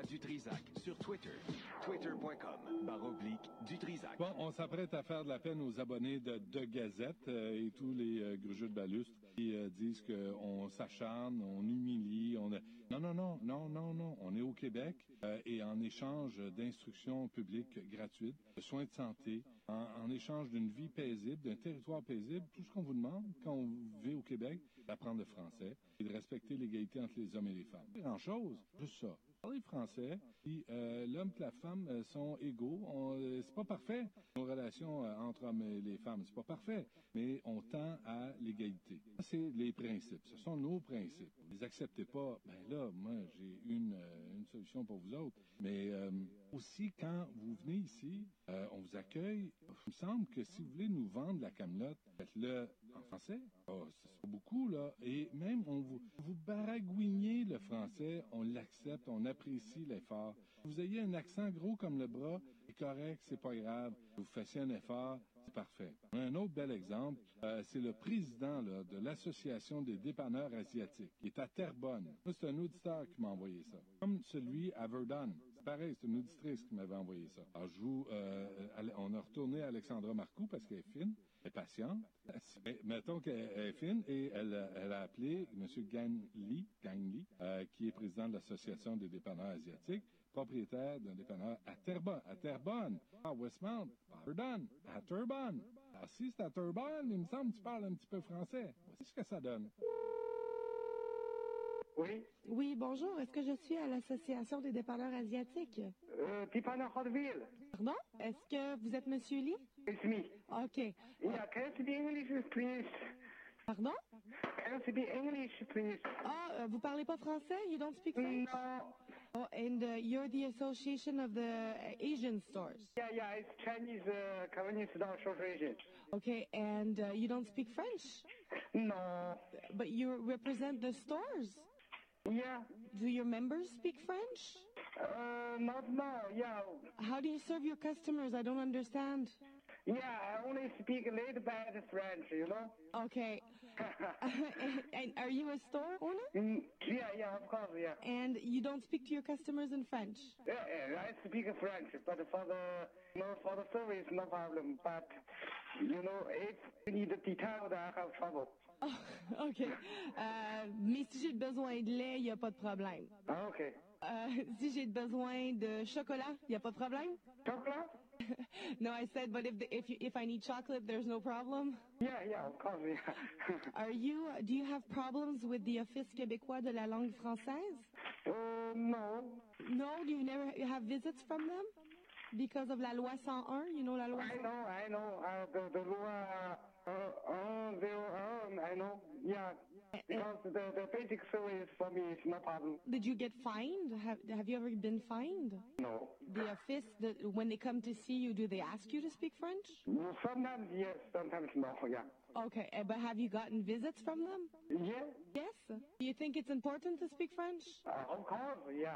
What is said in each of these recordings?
Dutrisac sur Twitter. Twitter.com/Dutrisac. Bon, on s'apprête à faire de la peine aux abonnés de Gazette et tous les grugeux de balustre qui disent qu'on s'acharne, on humilie. Non. On est au Québec et en échange d'instructions publiques gratuites, de soins de santé, en échange d'une vie paisible, d'un territoire paisible, tout ce qu'on vous demande quand on vit au Québec, d'apprendre le français et de respecter l'égalité entre les hommes et les femmes. Pas grand-chose, juste ça. Parler français, puis l'homme et la femme sont égaux. C'est pas parfait, nos relations entre hommes et les femmes, c'est pas parfait, mais on tend à l'égalité. C'est les principes, ce sont nos principes. Vous les acceptez pas, ben là, moi, j'ai une solution pour vous autres. Mais aussi, quand vous venez ici, on vous accueille. Il me semble que si vous voulez nous vendre la camelote, faites-le en français. Oh, c'est pas beaucoup, là. Et même, vous baragouinez le français, on l'accepte, on apprécie l'effort. Vous ayez un accent gros comme le bras, c'est correct, c'est pas grave. Vous fassiez un effort, c'est parfait. Un autre bel exemple, c'est le président là, de l'Association des dépanneurs asiatiques, qui est à Terrebonne. C'est un auditeur qui m'a envoyé ça. Comme celui à Verdun. C'est pareil, c'est une auditrice qui m'avait envoyé ça. Alors, on a retourné à Alexandra Marcoux parce qu'elle est fine, elle est patiente. Mettons qu'elle est fine et elle a appelé M. Gang Li, qui est président de l'Association des dépanneurs asiatiques, propriétaire d'un dépanneur à Terrebonne, à Westmount, à Verdun, à Terrebonne. Alors, si c'est à Terrebonne, il me semble que tu parles un petit peu français. Voici ce que ça donne. Oui. Oui, bonjour. Est-ce que je suis à l'Association des dépanneurs asiatiques? Dépanneur Hoteville. Pardon? Est-ce que vous êtes Monsieur Lee? It's me. OK. Yeah, can you speak English, please? Pardon? Can you speak English, please? Ah, vous parlez pas français? You don't speak French? No. Oh, and you're the Association of the Asian Stores. Yeah, it's Chinese Convenience Store Association. Okay, and you don't speak French? No. But you represent the stores? Yeah. Do your members speak French? Not now, yeah. How do you serve your customers? I don't understand. Yeah, I only speak a little bit French, you know? Okay. And are you a store owner? Yeah, of course, yeah. And you don't speak to your customers in French? Yeah, I speak French, but for the service, no problem. But, if you need details, I have trouble. Oh, OK. Mais si j'ai besoin de lait, il n'y a pas de problème. Ah, OK. Si j'ai besoin de chocolat, il n'y a pas de problème? Chocolate? No, I said, but if I need chocolate, there's no problem? Yeah, of course, yeah. Do you have problems with the Office québécois de la langue française? No. No? Do you never have visits from them? Because of la loi 101, you know la loi 101? I know. The loi 101, I know. Yeah. Because the basic service for me is no problem. Did you get fined? Have you ever been fined? No. The office, when they come to see you, do they ask you to speak French? Sometimes yes, sometimes no, yeah. Okay, but have you gotten visits from them? Yeah. Yes? Do you think it's important to speak French? Of course, yeah.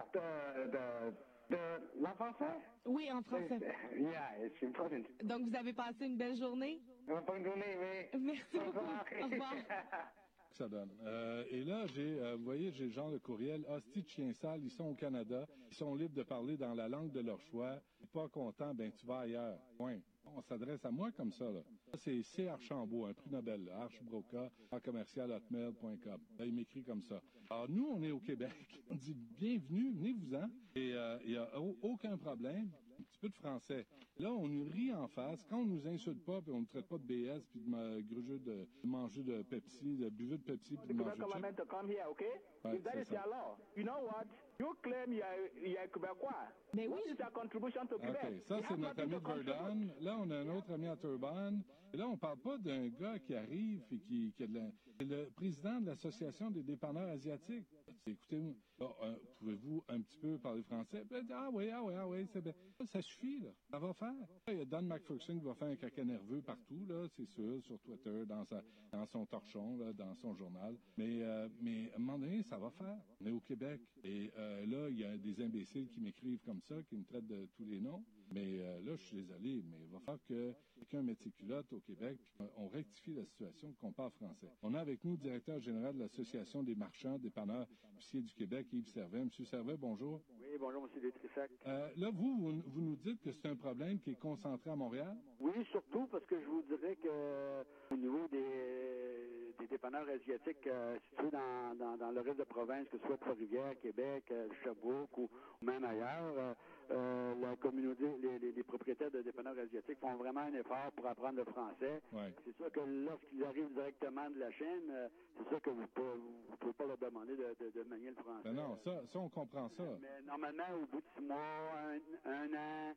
La français? Oui, en français. Yeah, it's important. Donc, vous avez passé une belle journée? Bonne journée, oui. Merci beaucoup. Au revoir. Ça donne. Et là, vous voyez, j'ai le genre de courriel. Hostie de chien sale, ils sont au Canada. Ils sont libres de parler dans la langue de leur choix. Pas content, ben tu vas ailleurs. Point. On s'adresse à moi comme ça, là. Ça, c'est C. Archambault, un prix Nobel, là. Archbroca, @hotmail.com. Là, il m'écrit comme ça. Alors, nous, on est au Québec. On dit bienvenue, venez-vous-en. Et il n'y a aucun problème. Un petit peu de français. Là, on nous rit en face. Quand on nous insulte pas, puis on ne traite pas de BS, puis de manger de Pepsi, de buveux de Pepsi, puis de manger de chips. To come here, okay? Ouais, If that c'est is ça. your law, you know what? You claim you are Quebecois. Mais What oui, is your contribution to Quebec? OK, ça, You c'est have notre nothing ami to de contribute. Verdun. Là, on a un autre ami à Terrebonne. Et là, on parle pas d'un gars qui arrive et qui a c'est le président de l'Association des dépanneurs asiatiques. Écoutez, pouvez-vous un petit peu parler français? Puis, elle dit, ah oui, c'est bien. Ça suffit, là. Ça va faire. Là, il y a Don McPherson qui va faire un caca nerveux partout, là, c'est sûr, sur Twitter, dans son torchon, là, dans son journal. Mais à un moment donné, ça va faire. On est au Québec. Et là, il y a des imbéciles qui m'écrivent comme ça, qui me traitent de tous les noms. Mais là, je suis désolé, mais il va falloir que quelqu'un mette ses culottes au Québec, puis on rectifie la situation, qu'on parle français. On a avec nous le directeur général de l'Association des marchands, dépanneurs, épiciers du Québec, Yves Servet. M. Servet, bonjour. Oui, bonjour, M. Détrissac. Là, vous nous dites que c'est un problème qui est concentré à Montréal? Oui, surtout parce que je vous dirais que au niveau des dépanneurs asiatiques situés dans le reste de province, que ce soit Trois-Rivières, Québec, Sherbrooke ou même ailleurs, la communauté, les propriétaires de dépanneurs asiatiques font vraiment un effort pour apprendre le français. Ouais. C'est sûr que lorsqu'ils arrivent directement de la Chine, c'est sûr que vous ne pouvez pas leur demander de manier le français. Ben non, ça, on comprend ça. Mais normalement, au bout de 6 mois, un an,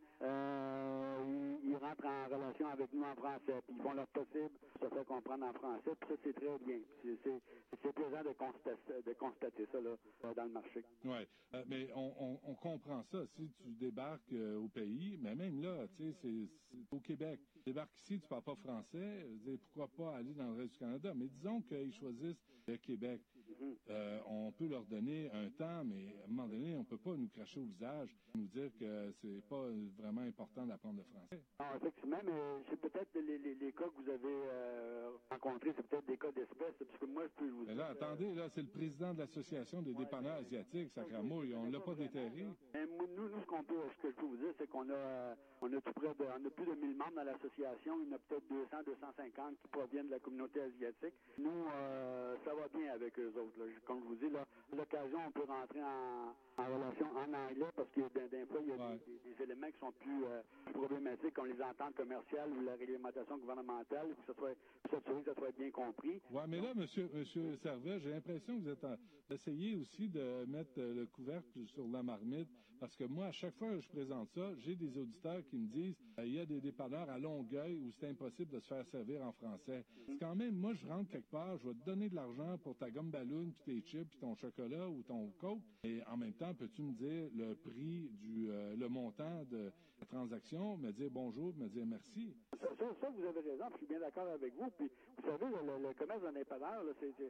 ils rentrent en relation avec nous en français, puis ils font leur possible pour se faire comprendre en français, puis ça, c'est très bien. C'est plaisant de constater ça là, dans le marché. Oui, mais on comprend ça. Si tu débarques au pays, mais même là, tu sais, c'est au Québec. Tu débarques ici, tu ne parles pas français, pourquoi pas aller dans le reste du Canada? Mais disons qu'ils choisissent le Québec. On peut leur donner un temps, mais à un moment donné, on ne peut pas nous cracher au visage, nous dire que c'est pas vraiment important d'apprendre le français. Non, effectivement, mais c'est peut-être les cas que vous avez rencontrés, c'est peut-être des cas d'espèce, parce que moi, je peux vous dire... Mais là, attendez, là, c'est le président de l'Association des dépanneurs asiatiques, Sacramouille, on ne l'a pas déterré. Nous, ce que je peux vous dire, c'est qu'on a tout près de, on a plus de 1000 membres dans l'association, il y en a peut-être 200, 250 qui proviennent de la communauté asiatique. Nous, ça va bien avec eux autres. Là. Comme je vous dis, là, à l'occasion, on peut rentrer en relation en anglais parce que d'un fois, il y a des éléments qui sont plus problématiques, comme les ententes commerciales ou la réglementation gouvernementale, pour s'assurer que ça soit bien compris. Oui, mais là, monsieur Servet, j'ai l'impression que vous êtes essayez aussi de mettre le couvercle sur la marmite, parce que moi, à chaque fois que je présente ça, j'ai des auditeurs qui me disent il y a des dépanneurs à Longueuil où c'est impossible de se faire servir en français. C'est quand même, moi, je rentre quelque part, je vais te donner de l'argent pour ta gomme ballon, puis tes chips, puis ton chocolat ou ton coke, et en même temps, peux-tu me dire le prix le montant de la transaction, me dire bonjour, me dire merci? Ça, vous avez raison, je suis bien d'accord avec vous. Puis, vous savez, le commerce d'un dépanneur,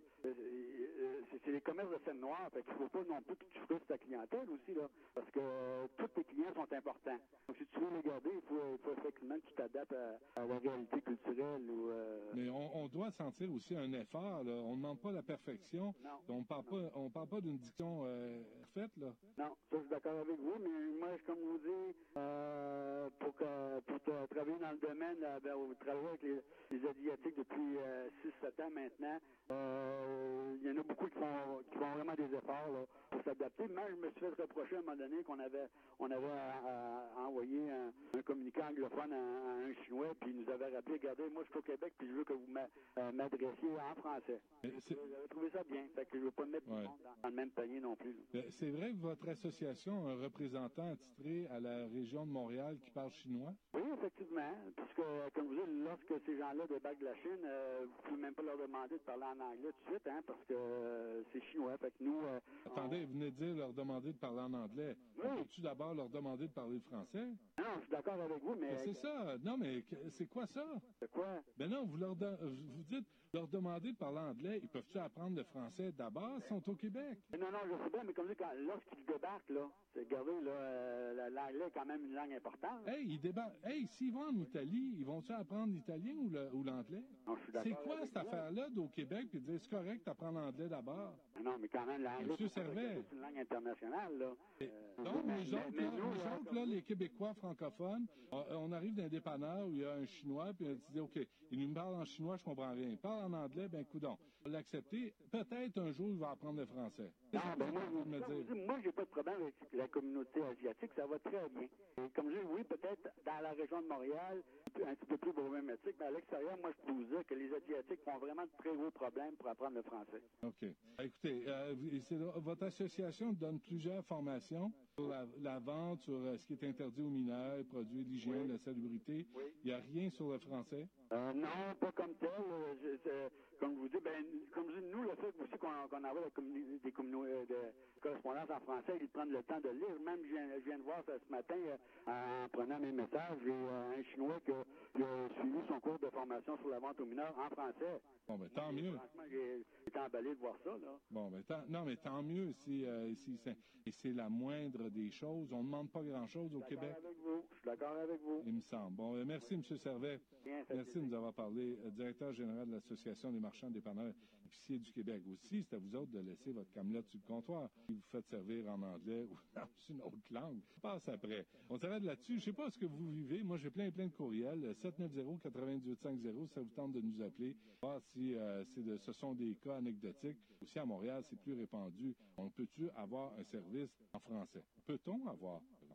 c'est les commerces de scène noire. Fait qu'il ne faut pas non plus que tu frustres ta clientèle aussi, là, parce que tous tes clients sont importants. Donc, si tu veux les garder, il faut effectivement que tu t'adaptes à la réalité culturelle. Mais on doit sentir aussi un effort, là. On ne demande pas la perfection. Non. On parle pas d'une diction parfaite, là. Non, ça, je suis d'accord avec vous, mais moi, comme je vous dis, pour travailler dans le domaine, vous travaillez avec les Asiatiques depuis 6-7 ans maintenant. Il y en a beaucoup qui font vraiment des efforts là, pour s'adapter. Moi, je me suis fait reprocher à un moment donné qu'on avait envoyé un communiqué anglophone à un Chinois, puis il nous avait rappelé, regardez, moi je suis au Québec, puis je veux que vous m'adressiez en français. J'avais trouvé ça bien, fait que je ne veux pas mettre tout le monde dans le même panier non plus. C'est vrai que votre association a un représentant attitré à la région de Montréal qui parle chinois? Oui, effectivement, puisque, comme vous dites, lorsque ces gens-là débarquent de la Chine, vous ne pouvez même pas leur demander de parler en anglais tout de suite, hein, parce que c'est chinois. Fait que nous... Attendez, vous venez de dire leur demander de parler en anglais. Oui. Peux-tu d'abord leur demander de parler le français? Non, je suis d'accord avec vous, mais... C'est ça. Non, mais c'est quoi ça? C'est quoi? Ben non, vous dites leur demander de parler anglais. Ils peuvent-tu apprendre le français d'abord? Ils sont au Québec. Non, je sais bien, mais comme je dis, lorsqu'ils débarquent, là, regardez, là, l'anglais est quand même une langue importante. Hey, ils débarquent. Hey, s'ils vont en Italie, ils vont-tu apprendre l'italien ou l'anglais? Non, je suis d'accord. C'est quoi cette affaire-là d'au Québec puis de dire c'est correct d'apprendre l'anglais d'abord? Non, mais quand même, l'anglais, c'est une langue internationale, là. Donc, nous autres, là, les Québécois francophones, on arrive dans un dépanneur où il y a un Chinois, puis on dit, OK, il nous parle en chinois, je comprends rien. Il parle en anglais, ben coudonc. On va l'accepter. Peut-être un jour, il va apprendre le français. Non, ben moi, j'ai pas de problème avec la communauté asiatique, ça va très bien. Et comme je dis, oui, peut-être dans la région de Montréal, un petit peu plus problématique, mais à l'extérieur, moi, je peux vous dire que les Asiatiques font vraiment de très gros problèmes pour apprendre le français. OK. Écoutez, votre association donne plusieurs formations sur la vente, sur ce qui est interdit aux mineurs, les produits d'hygiène, la salubrité. Oui. Il n'y a rien sur le français? Non, pas comme tel. Comme je vous dis, comme je dis, nous, le fait aussi qu'on envoie des communautés de correspondance en français, ils prennent le temps de lire. Même, je viens de voir ça ce matin, en prenant mes messages, j'ai un Chinois qui a suivi son cours de formation sur la vente aux mineurs en français. Bon, ben tant mieux. Franchement, j'ai été emballé de voir ça, là. Bon, ben tant mieux si c'est la moindre des choses. On ne demande pas grand-chose au Québec. Je suis d'accord avec vous. Il me semble. Bon, merci, M. Servet. Bien, merci de nous avoir parlé. Directeur général de l'Association des marchand dépanneur épicier du Québec. Aussi, c'est à vous autres de laisser votre camelette sur le comptoir. Si vous faites servir en anglais ou dans une autre langue, passe après. On s'arrête là-dessus. Je sais pas ce que vous vivez. Moi, j'ai plein de courriels. 790-9850, ça vous tente de nous appeler. Voir si ce sont des cas anecdotiques. Aussi, à Montréal, c'est plus répandu. On peut-tu avoir un service en français? Peut-on avoir